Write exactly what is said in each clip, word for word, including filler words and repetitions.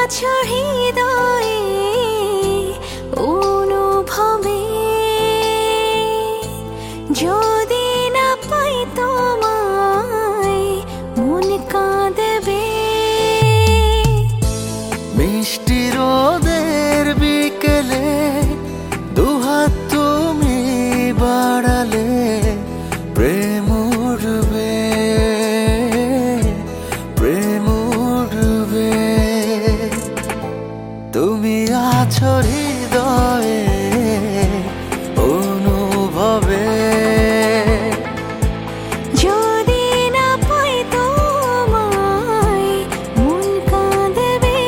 আছো হৃদয়ে অনুভবে, যদি না পাই তোমায় মন কাঁদবে। মিষ্টি রোদের বিকেলে দুহাত তুমি বাড়ালে প্রেম উড়বে, প্রেম উড়বে। তুমি আছো হৃদয়ে অনুভবে, যদি না পাই তোমায় মন কাঁদবে।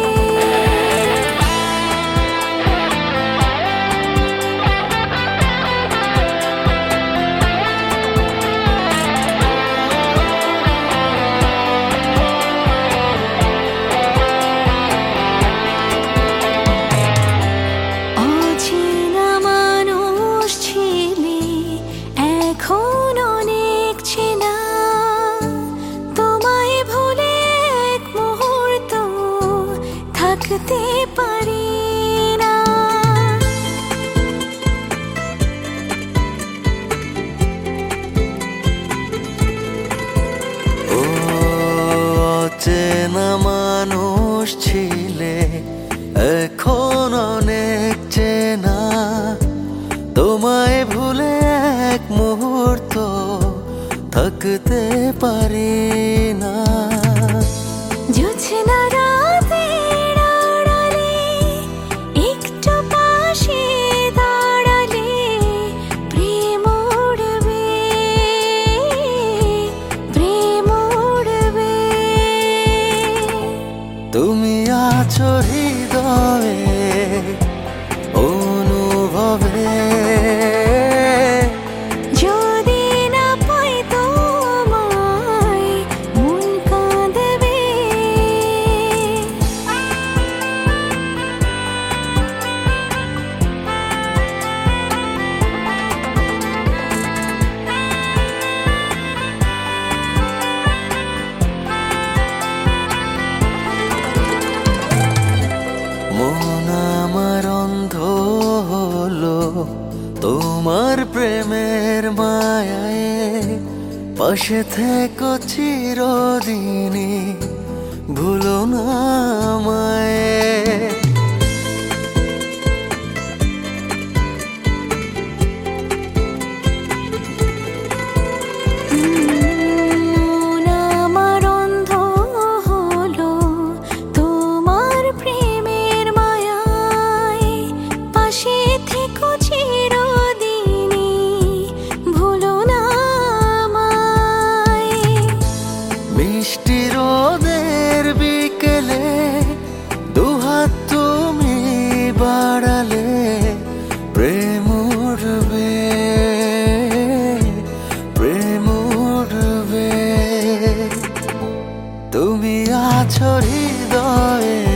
অচেনা মানুষ ছিলে এখন অনেক চেনা, তোমায় ভুলে এক মুহূর্ত থাকতে পারি না। ও অচেনা মানুষ ছিলে এখন অনেক চেনা, তোমায় ভুলে এক মুহূর্ত থাকতে পারি না। জোছনা রাতের আড়ালে একটু পাশে দাঁড়ালে প্রেম উড়বে, প্রেম উড়বে। তুমি আছো হৃদয়ে অনুভবে, যদি না পাই তোমায় মন কাঁদবে। মন আমার অন্ধ হলো তোমার প্রেমের মায়ায়, পাশে থেকো চিরদিনই ভুলো না আমায়। মন আমার অন্ধ হলো তোমার প্রেমের মায়ায়, পাশে থেকো চিরদিনই ভুলো না আমায়। মিষ্টি রোদের বিকেলে দুহাত তুমি বাড়ালে প্রেম উড়বে, প্রেম উড়বে। তুমি আছো হৃদয়ে